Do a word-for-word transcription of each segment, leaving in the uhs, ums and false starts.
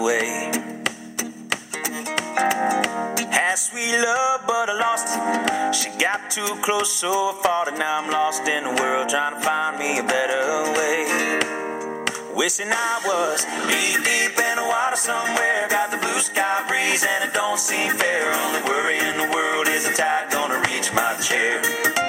away. Had sweet love, but I lost it. She got too close, so far that now I'm lost in the world, trying to find me a better way. Wishing I was deep, deep in the water somewhere. Got the blue sky breeze and it don't seem fair. Only worry in the world is the tide gonna reach my chair.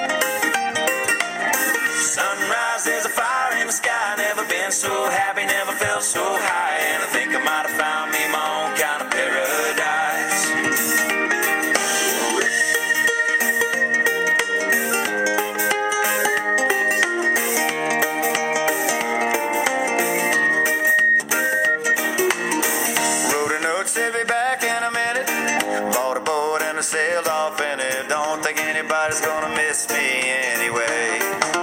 Sunrise, there's a fire in the sky. Never been so happy, never felt so high. And I think I might have found me my own kind of paradise. Wrote a note, said be back in a minute. Bought a boat and I sailed off in it. Don't think anybody's gonna miss me anyway.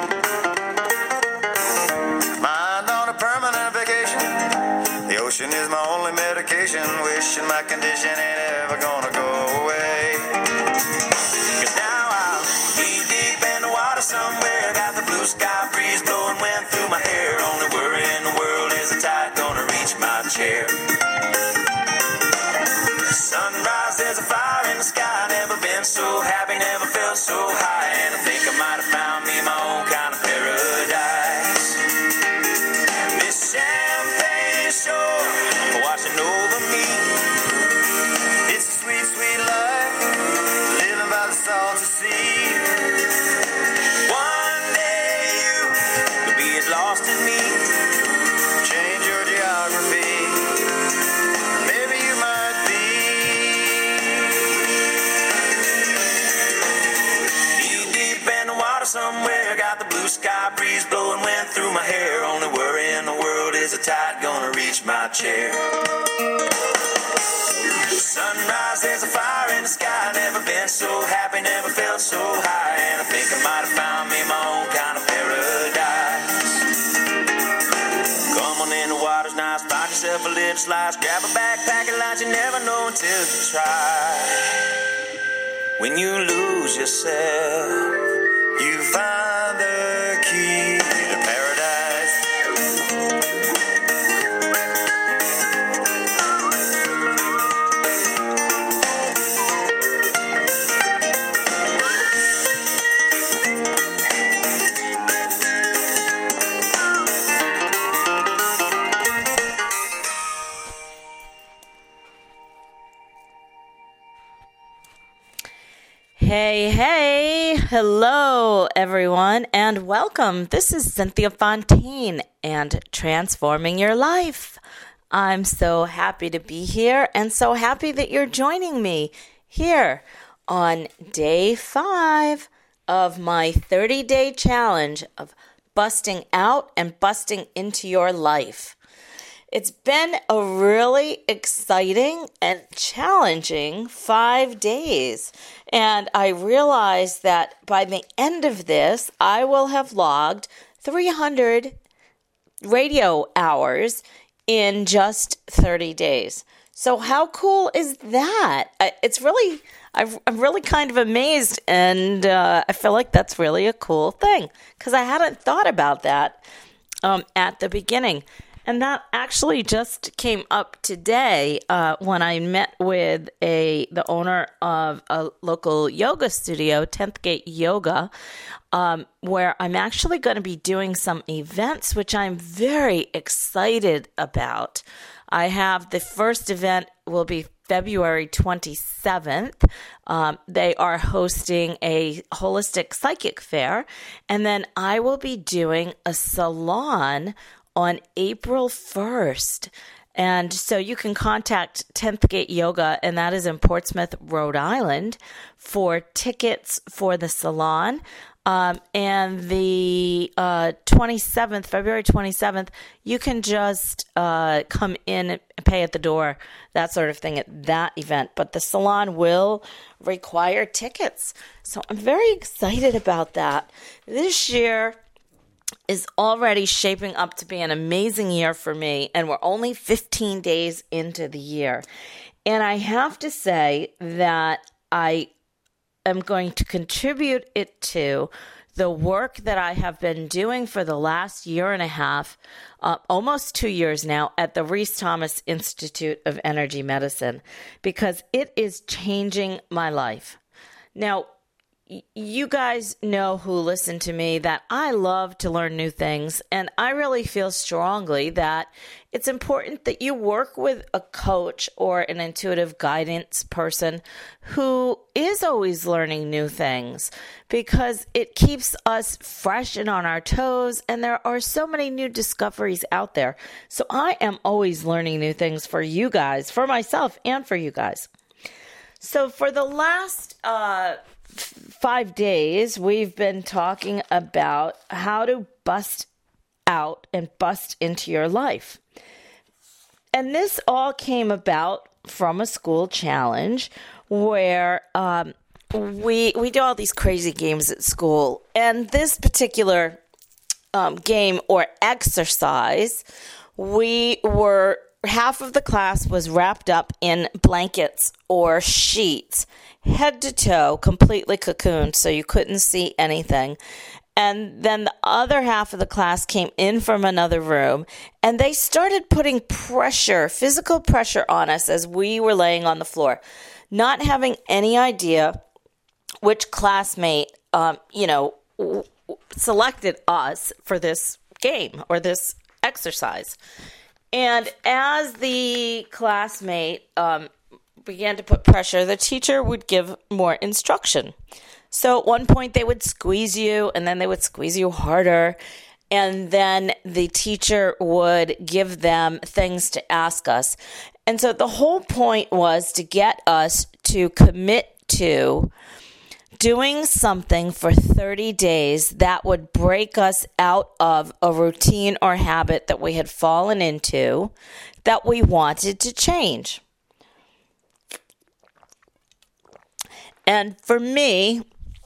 Ocean is my only medication. Wishing my condition ain't ever gonna go away. Cause now I'm deep, deep in the water somewhere. Got the blue sky breeze blowing wind through my hair. Only worry in the world is the tide gonna reach my chair. Sunrise, there's a fire in the sky. Never been so happy, never felt so high. And I think I might have found me my own kind of paradise. This champagne shore washing over me. It's a sweet, sweet life, living by the salty sea. One day you could be as lost as me. Change your geography, maybe you might be. Deep, deep in the water somewhere. Got the blue sky breeze blowing wind through my hair. Only worry in the world is the tide gonna reach my chair. Sunrise, there's a fire in the sky. Never been so happy, never felt so high. And I think I might have found me my own kind of paradise. Come on in, the water's nice. Find yourself a little slice. Grab a backpack and lunch. You never know until you try. When you lose yourself, you find the key to paradise. Hey, hey, hello everyone, and welcome. This is Cynthia Fontaine and Transforming Your Life. I'm so happy to be here and so happy that you're joining me here on day five of my thirty-day challenge of busting out and busting into your life. It's been a really exciting and challenging five days. And I realized that by the end of this, I will have logged three hundred radio hours in just thirty days. So how cool is that? It's really, I'm really kind of amazed, and uh, I feel like that's really a cool thing because I hadn't thought about that um, at the beginning. And that actually just came up today uh, when I met with a the owner of a local yoga studio, tenth Gate Yoga, um, where I'm actually going to be doing some events, which I'm very excited about. I have the first event will be February twenty-seventh. Um, they are hosting a holistic psychic fair, and then I will be doing a salon on April first. And so you can contact tenth Gate Yoga, and that is in Portsmouth, Rhode Island, for tickets for the salon. Um, and the uh, twenty-seventh, February twenty-seventh, you can just uh, come in and pay at the door, that sort of thing at that event. But the salon will require tickets. So I'm very excited about that. This year is already shaping up to be an amazing year for me, and we're only fifteen days into the year. And I have to say that I am going to contribute it to the work that I have been doing for the last year and a half, uh, almost two years now, at the Reese Thomas Institute of Energy Medicine, because it is changing my life. Now, you guys know who listen to me that I love to learn new things, and I really feel strongly that it's important that you work with a coach or an intuitive guidance person who is always learning new things, because it keeps us fresh and on our toes, and there are so many new discoveries out there. So I am always learning new things for you guys, for myself, and for you guys. So for the last uh five days, we've been talking about how to bust out and bust into your life. And this all came about from a school challenge where um, we we do all these crazy games at school. And this particular um, game or exercise, we were half of the class was wrapped up in blankets or sheets, head to toe, completely cocooned, so you couldn't see anything. And then the other half of the class came in from another room, and they started putting pressure, physical pressure on us as we were laying on the floor, not having any idea which classmate, um, you know, w- w- selected us for this game or this exercise. And as the classmate um, began to put pressure, the teacher would give more instruction. So at one point they would squeeze you, and then they would squeeze you harder. And then the teacher would give them things to ask us. And so the whole point was to get us to commit to doing something for thirty days that would break us out of a routine or habit that we had fallen into that we wanted to change. And for me,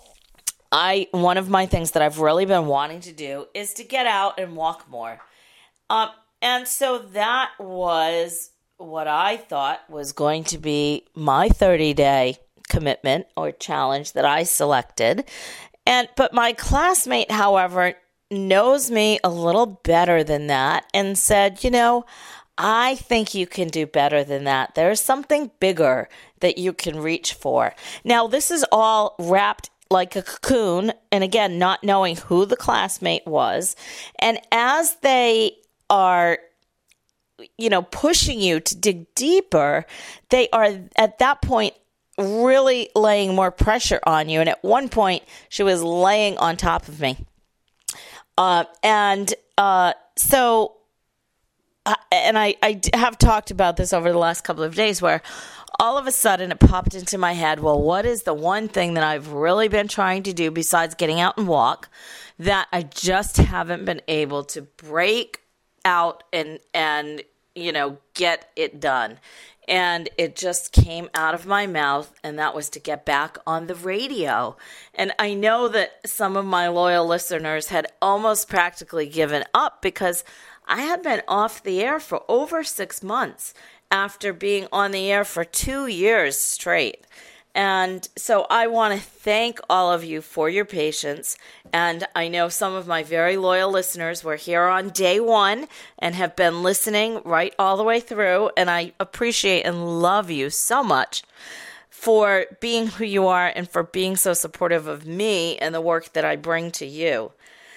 I one of my things that I've really been wanting to do is to get out and walk more. Um, and so that was what I thought was going to be my thirty-day commitment or challenge that I selected. And but my classmate, however, knows me a little better than that and said, you know, I think you can do better than that. There's something bigger that you can reach for. Now, this is all wrapped like a cocoon, and again, not knowing who the classmate was. And as they are, you know, pushing you to dig deeper, they are at that point really laying more pressure on you. And at one point, she was laying on top of me. Uh, and uh, so, uh, and I, I have talked about this over the last couple of days where all of a sudden it popped into my head, well, what is the one thing that I've really been trying to do besides getting out and walk that I just haven't been able to break out and, and you know, get it done? And it just came out of my mouth, and that was to get back on the radio. And I know that some of my loyal listeners had almost practically given up because I had been off the air for over six months after being on the air for two years straight. And so I want to thank all of you for your patience. And I know some of my very loyal listeners were here on day one and have been listening right all the way through. And I appreciate and love you so much for being who you are and for being so supportive of me and the work that I bring to you.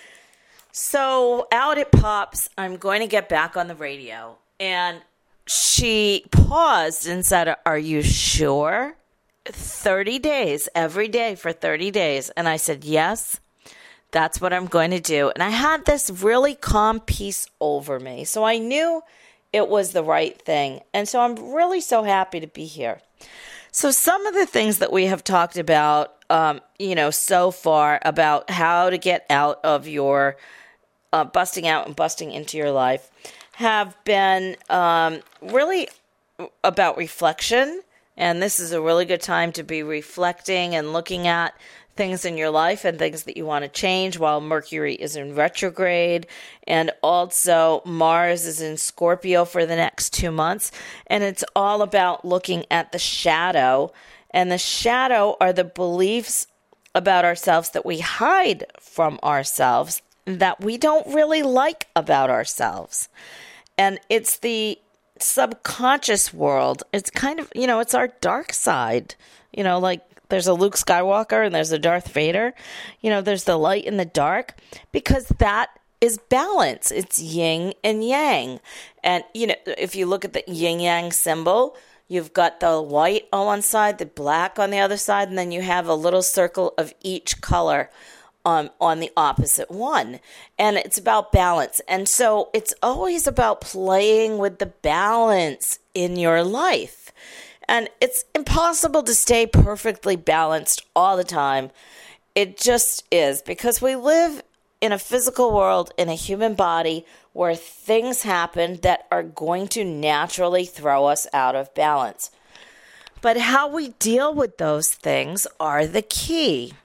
So out it pops. I'm going to get back on the radio. And she paused and said, "Are you sure? thirty days, every day for thirty days. And I said, yes, that's what I'm going to do. And I had this really calm peace over me. So I knew it was the right thing. And so I'm really so happy to be here. So some of the things that we have talked about, um, you know, so far about how to get out of your uh, busting out and busting into your life have been um, really about reflection. And this is a really good time to be reflecting and looking at things in your life and things that you want to change while Mercury is in retrograde. And also Mars is in Scorpio for the next two months. And it's all about looking at the shadow. And the shadow are the beliefs about ourselves that we hide from ourselves that we don't really like about ourselves. And it's the subconscious world. It's kind of, you know, it's our dark side. You know, like there's a Luke Skywalker and there's a Darth Vader. You know, there's the light and the dark, because that is balance. It's yin and yang. And, you know, if you look at the yin yang symbol, you've got the white on one side, the black on the other side, and then you have a little circle of each color um, on the opposite one. And it's about balance. And so it's always about playing with the balance in your life. And it's impossible to stay perfectly balanced all the time. It just is, because we live in a physical world, in a human body, where things happen that are going to naturally throw us out of balance. But how we deal with those things are the key.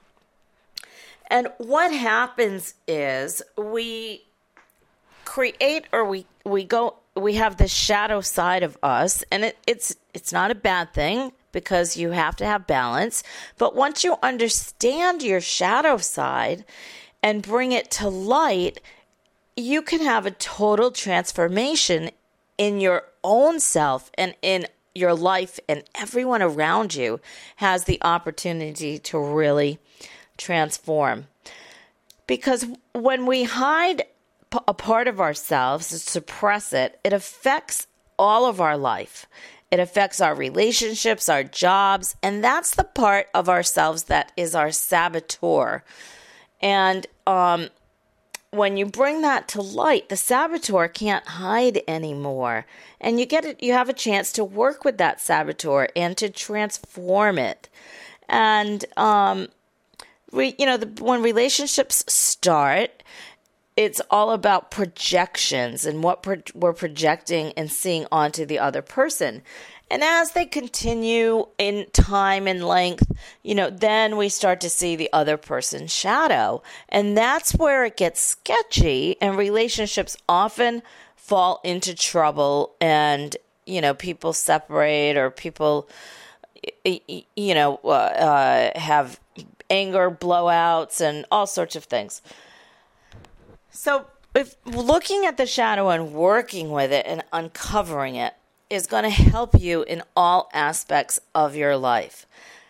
And what happens is we create, or we, we go, we have this shadow side of us, and it, it's it's not a bad thing, because you have to have balance. But once you understand your shadow side and bring it to light, you can have a total transformation in your own self and in your life, and everyone around you has the opportunity to really transform. Because when we hide a part of ourselves and suppress it, it affects all of our life. It affects our relationships, our jobs, and that's the part of ourselves that is our saboteur. And um, when you bring that to light, the saboteur can't hide anymore. And you get it, you have a chance to work with that saboteur and to transform it. And um, we, you know, the, when relationships start, it's all about projections and what pro- we're projecting and seeing onto the other person. And as they continue in time and length, you know, then we start to see the other person's shadow. And that's where it gets sketchy, and relationships often fall into trouble, and, you know, people separate, or people, you know, uh, have anger blowouts and all sorts of things. So if looking at the shadow and working with it and uncovering it is going to help you in all aspects of your life.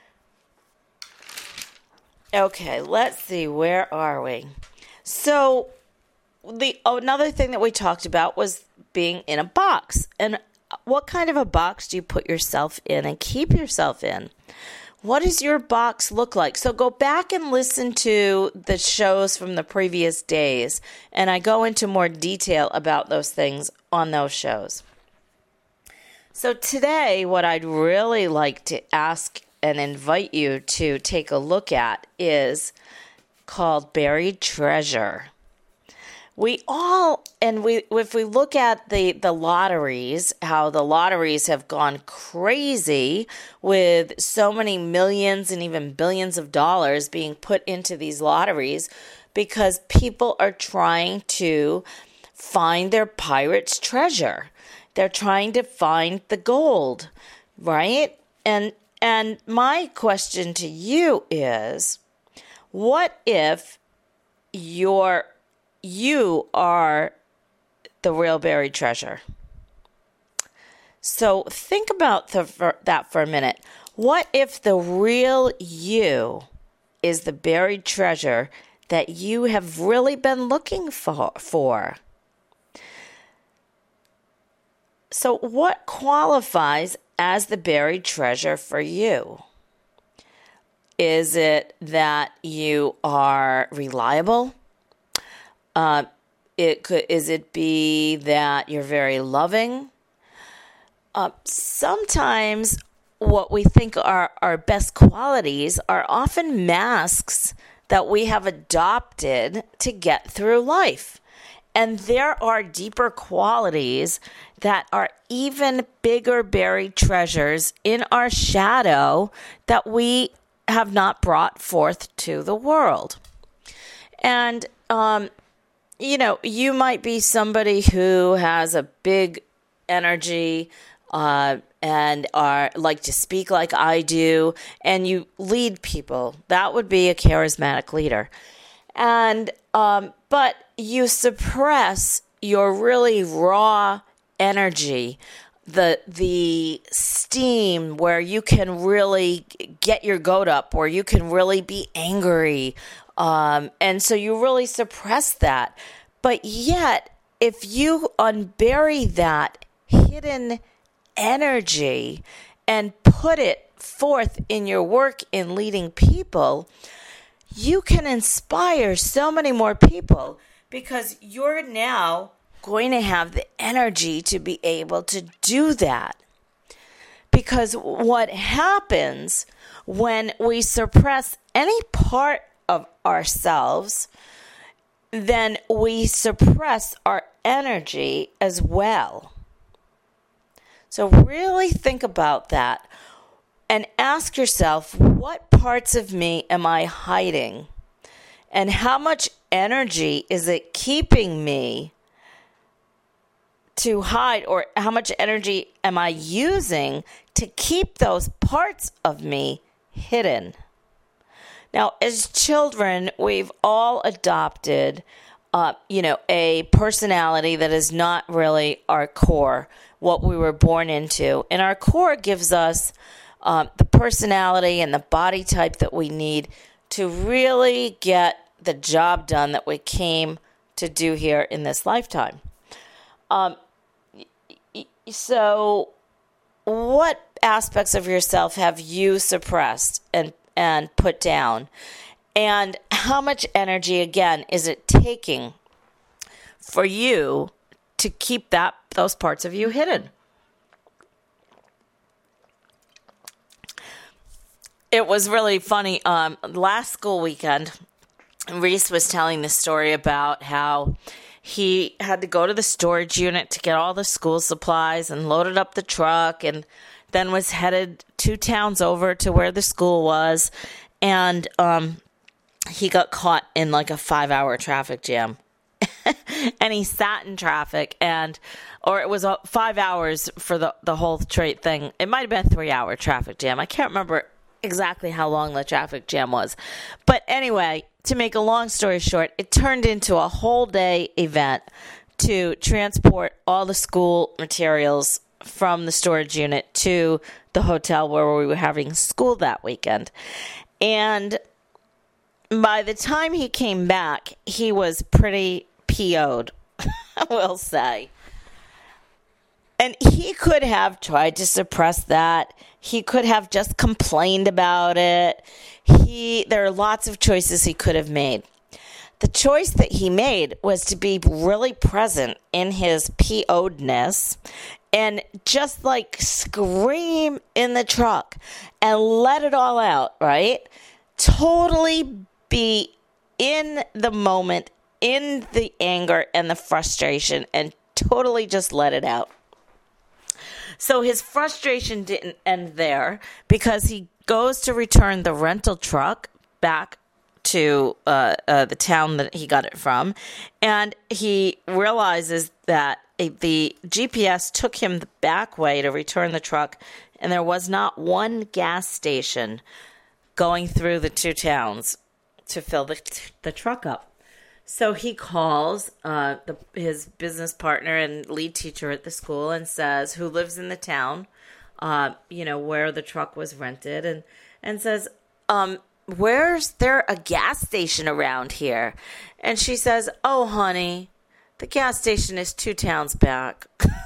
Okay, let's see, where are we? So the another thing that we talked about was being in a box. And what kind of a box do you put yourself in and keep yourself in? What does your box look like? So go back and listen to the shows from the previous days, and I go into more detail about those things on those shows. So today, what I'd really like to ask and invite you to take a look at is called Buried Treasure. We all, and we, if we look at the, the lotteries, how the lotteries have gone crazy with so many millions and even billions of dollars being put into these lotteries, because people are trying to find their pirate's treasure. They're trying to find the gold, right? And and my question to you is, what if you're You are the real buried treasure? So think about the, for, that for a minute. What if the real you is the buried treasure that you have really been looking for? for? So what qualifies as the buried treasure for you? Is it that you are reliable? Uh, it could, is it be that you're very loving? Uh, sometimes what we think are our best qualities are often masks that we have adopted to get through life. And there are deeper qualities that are even bigger buried treasures in our shadow that we have not brought forth to the world. And, um, you know, you might be somebody who has a big energy, uh, and are like to speak like I do, and you lead people. That would be a charismatic leader. And um, but you suppress your really raw energy, the the steam where you can really get your goat up, where you can really be angry. Um, and so you really suppress that. But yet, if you unbury that hidden energy and put it forth in your work in leading people, you can inspire so many more people, because you're now going to have the energy to be able to do that. Because what happens when we suppress any part of ourselves, then we suppress our energy as well. So really think about that and ask yourself, what parts of me am I hiding? And how much energy is it keeping me to hide, or how much energy am I using to keep those parts of me hidden? Now, as children, we've all adopted, uh, you know, a personality that is not really our core, what we were born into. And our core gives us um, the personality and the body type that we need to really get the job done that we came to do here in this lifetime. Um, so what aspects of yourself have you suppressed and and put down? And how much energy, again, is it taking for you to keep that those parts of you hidden? It was really funny. Um, last school weekend, Reese was telling this story about how he had to go to the storage unit to get all the school supplies and loaded up the truck, and then was headed two towns over to where the school was. And um, he got caught in like a five hour traffic jam. And he sat in traffic, and, or it was uh, five hours for the, the whole straight thing. It might have been a three hour traffic jam. I can't remember exactly how long the traffic jam was. But anyway, to make a long story short, it turned into a whole day event to transport all the school materials from the storage unit to the hotel where we were having school that weekend. And by the time he came back, he was pretty P O'd, I will say. And he could have tried to suppress that. He could have just complained about it. He, there are lots of choices he could have made. The choice that he made was to be really present in his P O'dness and just like scream in the truck and let it all out, right? Totally be in the moment, in the anger and the frustration, and totally just let it out. So his frustration didn't end there, because he goes to return the rental truck back to uh, uh, the town that he got it from, and he realizes that a, the G P S took him the back way to return the truck, and there was not one gas station going through the two towns to fill the, the truck up. So he calls uh, the, his business partner and lead teacher at the school and says, who lives in the town, uh, you know, where the truck was rented, and, and says, um, where's there a gas station around here? And she says, oh, honey, the gas station is two towns back.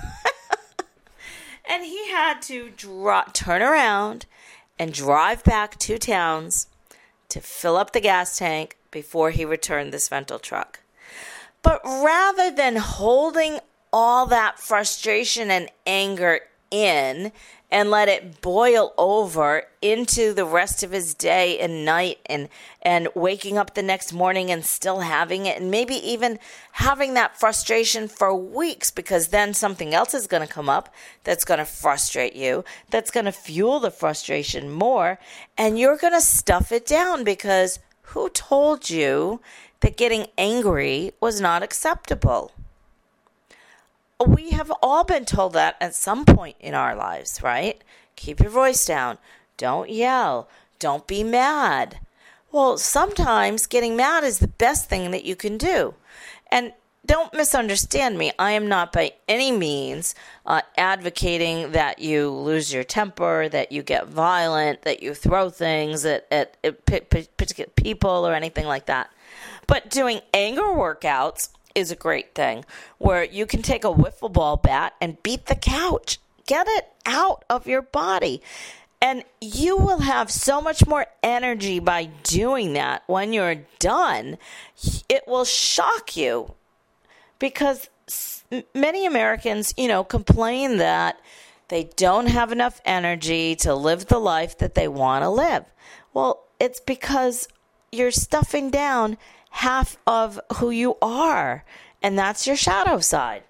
And he had to dra- turn around and drive back two towns to fill up the gas tank before he returned this rental truck. But rather than holding all that frustration and anger in and let it boil over into the rest of his day and night, and, and waking up the next morning and still having it, and maybe even having that frustration for weeks, because then something else is going to come up that's going to frustrate you, that's going to fuel the frustration more, and you're going to stuff it down, because who told you that getting angry was not acceptable? we have all been told that at some point in our lives, right? Keep your voice down. Don't yell. Don't be mad. Well, sometimes getting mad is the best thing that you can do. And don't misunderstand me. I am not by any means uh, advocating that you lose your temper, that you get violent, that you throw things at, at, at particular people or anything like that. But doing anger workouts is a great thing, where you can take a wiffle ball bat and beat the couch. Get it out of your body. And you will have so much more energy by doing that. When you're done, it will shock you. Because many Americans, you know, complain that they don't have enough energy to live the life that they want to live. Well, it's because you're stuffing down half of who you are, and that's your shadow side.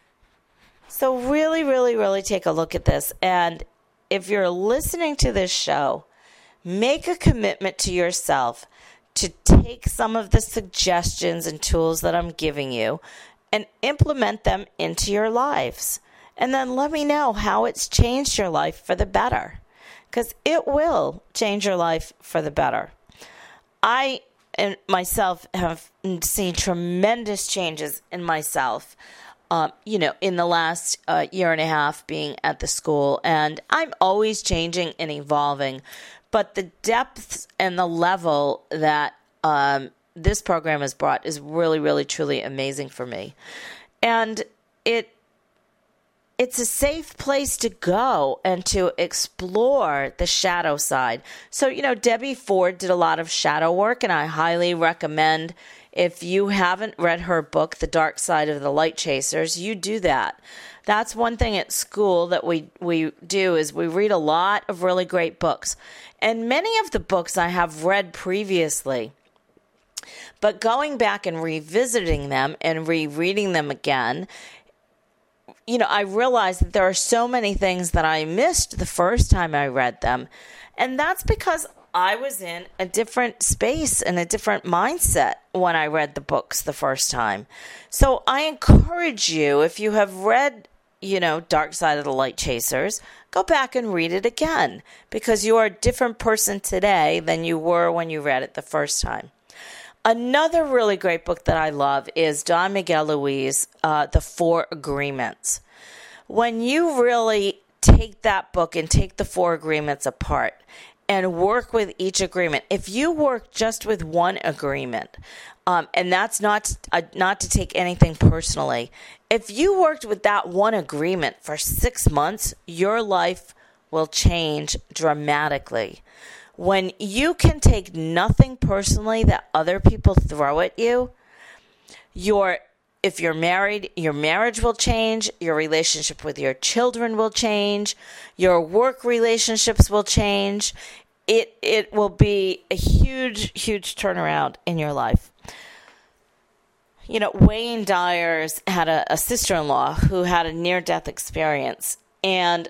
So really, really, really take a look at this. And if you're listening to this show, make a commitment to yourself to take some of the suggestions and tools that I'm giving you and implement them into your lives. And then let me know how it's changed your life for the better, because it will change your life for the better. I and myself have seen tremendous changes in myself, um, you know, in the last uh, year and a half being at the school. And I'm always changing and evolving. But the depth and the level that um, this program has brought is really, really, truly amazing for me. And it it's a safe place to go and to explore the shadow side. So, you know, Debbie Ford did a lot of shadow work, and I highly recommend, if you haven't read her book, The Dark Side of the Light Chasers, you do that. That's one thing at school that we, we do is we read a lot of really great books. And many of the books I have read previously. But going back and revisiting them and rereading them again, you know, I realized that there are so many things that I missed the first time I read them. And that's because I was in a different space and a different mindset when I read the books the first time. So I encourage you, if you have read, you know, Dark Side of the Light Chasers, go back and read it again, because you are a different person today than you were when you read it the first time. Another really great book that I love is Don Miguel Ruiz, uh, The Four Agreements. When you really take that book and take the four agreements apart and work with each agreement, if you work just with one agreement, um, and that's not uh, not to take anything personally, if you worked with that one agreement for six months, your life will change dramatically. When you can take nothing personally that other people throw at you, your if you're married, your marriage will change, your relationship with your children will change, your work relationships will change. It it will be a huge, huge turnaround in your life. You know, Wayne Dyers had a, a sister-in-law who had a near-death experience, and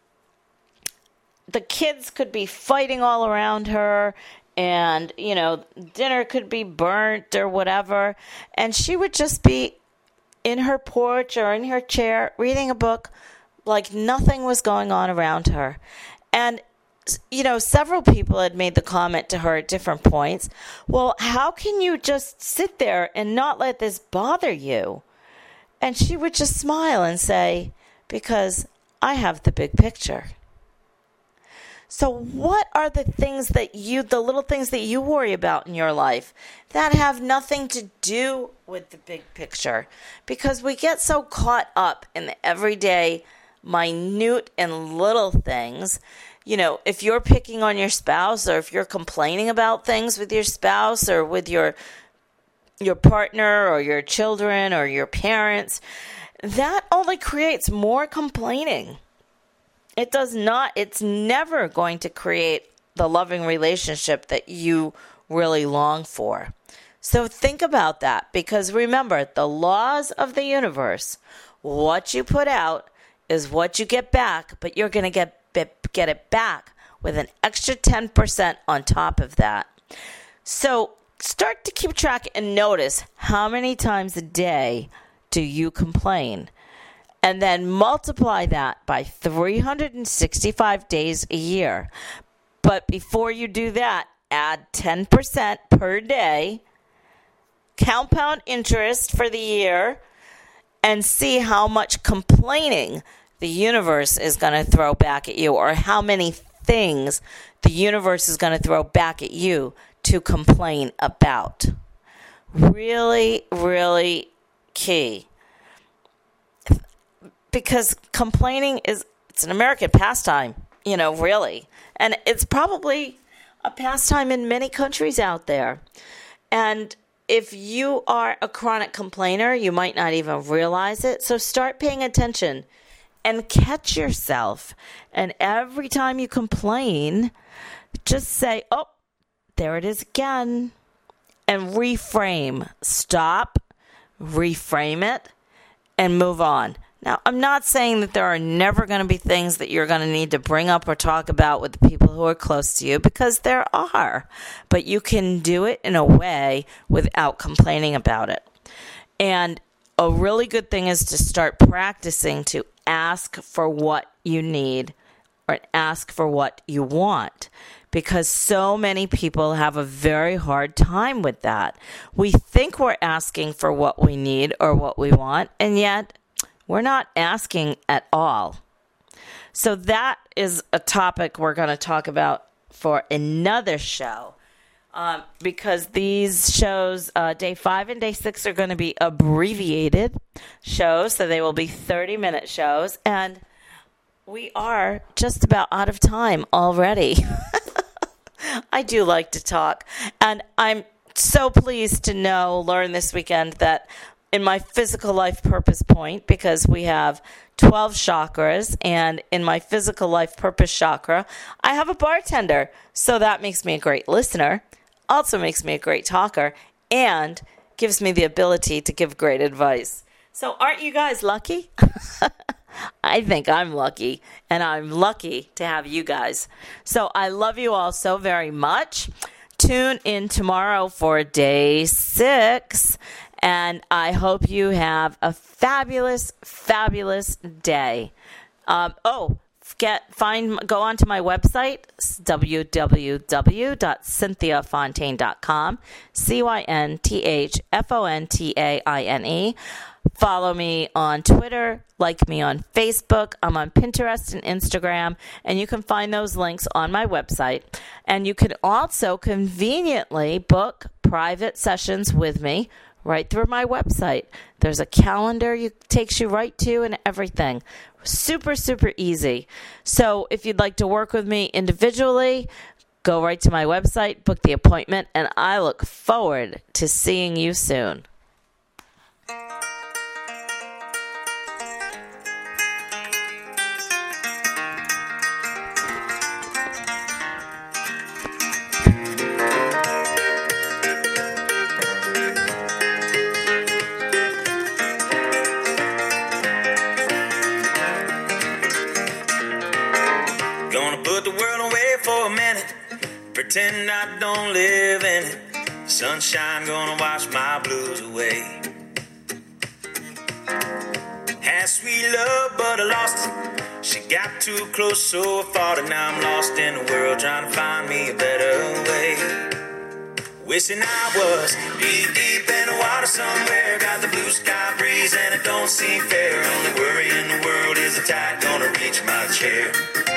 the kids could be fighting all around her, and, you know, dinner could be burnt or whatever, and she would just be in her porch or in her chair reading a book like nothing was going on around her. And, you know, several people had made the comment to her at different points, well, how can you just sit there and not let this bother you? And she would just smile and say, because I have the big picture. So what are the things that you, the little things that you worry about in your life that have nothing to do with the big picture? Because we get so caught up in the everyday, minute and little things. You know, if you're picking on your spouse, or if you're complaining about things with your spouse or with your your partner or your children or your parents, that only creates more complaining. It does not, it's never going to create the loving relationship that you really long for. So think about that, because remember, the laws of the universe, what you put out is what you get back, but you're going to get get it back with an extra ten percent on top of that. So start to keep track and notice how many times a day do you complain. and then multiply that by three hundred sixty-five days a year. But before you do that, add ten percent per day, compound interest for the year, and see how much complaining the universe is going to throw back at you, or how many things the universe is going to throw back at you to complain about. Really, really key. Because complaining is, it's an American pastime, you know, really. And it's probably a pastime in many countries out there. And if you are a chronic complainer, you might not even realize it. So start paying attention and catch yourself. And every time you complain, just say, oh, there it is again. And reframe. Stop, reframe it, and move on. Now, I'm not saying that there are never going to be things that you're going to need to bring up or talk about with the people who are close to you, because there are. But you can do it in a way without complaining about it. And a really good thing is to start practicing to ask for what you need or ask for what you want, because so many people have a very hard time with that. We think we're asking for what we need or what we want, and yet we're not asking at all. So that is a topic we're going to talk about for another show, um, because these shows, uh, day five and day six, are going to be abbreviated shows, so they will be thirty-minute shows, and we are just about out of time already. I do like to talk, and I'm so pleased to know, learn this weekend that in my physical life purpose point, because we have twelve chakras, and in my physical life purpose chakra, I have a bartender. So that makes me a great listener, also makes me a great talker, and gives me the ability to give great advice. So aren't you guys lucky? I think I'm lucky, and I'm lucky to have you guys. So I love you all so very much. Tune in tomorrow for day six. And I hope you have a fabulous, fabulous day. Um, oh, get find go onto my website, w w w dot cynthia fontaine dot com, C Y N T H F O N T A I N E. Follow me on Twitter, like me on Facebook. I'm on Pinterest and Instagram, and you can find those links on my website. And you can also conveniently book private sessions with me right through my website. There's a calendar you takes you right to and everything. Super, super easy. So if you'd like to work with me individually, go right to my website, book the appointment, and I look forward to seeing you soon. Pretend I don't live in it. Sunshine gonna wash my blues away. Had sweet love, but I lost it. She got too close, so I fought it. Now I'm lost in the world, trying to find me a better way. Wishing I was deep, deep in the water somewhere. Got the blue sky breeze and it don't seem fair. Only worry in the world is the tide gonna reach my chair.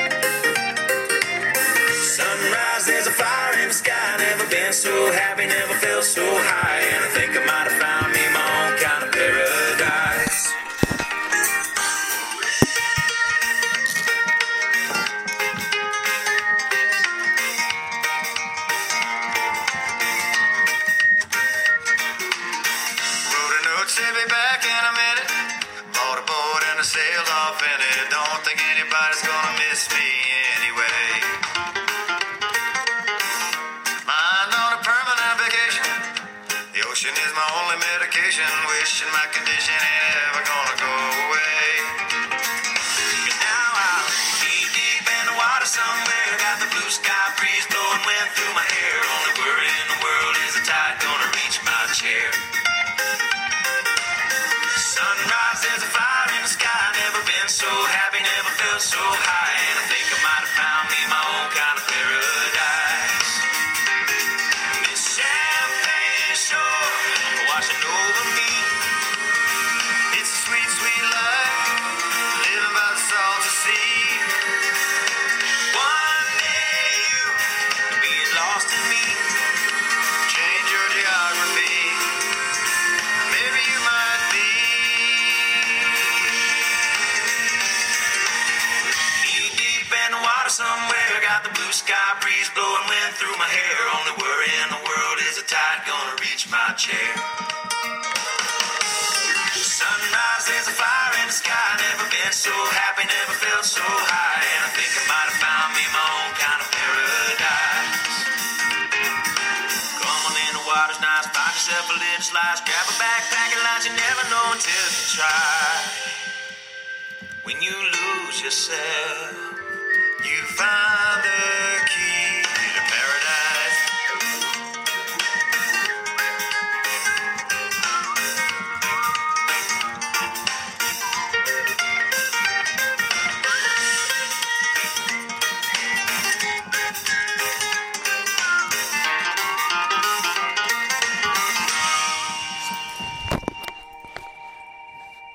Sunrise, there's a fire in the sky. Never been so happy, never felt so high. And I think I might have found me my own kind of paradise. Rode an old Chevy back in a minute. Bought a boat and I sailed off in it. Don't think anybody's gonna miss me anyway. Ocean is my only medication. Wishing my condition ain't ever gonna go away. And now I'm deep, deep in the water somewhere. Got the blue sky breeze blowing wind through my hair. Only worry in the world is the tide gonna reach my chair. Sunrise, there's a fire in the sky. so happy, never felt so high. And I think I might have found me my own kind of paradise. This champagne shore washing over me. It's a sweet, sweet life, living by the salty sea. One day you could be as lost in me. Change your geography. Maybe you might be. Knee deep in the water somewhere, got the blue sky breeze blowing wind through my hair. Only worry in the world is the tide gonna reach my chair. Sunrise, there's a fire in the sky. Never been so happy, never felt so high. And I think I might have found me my own kind of paradise. Come on in, the water's nice. Find yourself a little slice. Grab a backpack and lunch. You never know until you try. When you lose yourself, you find the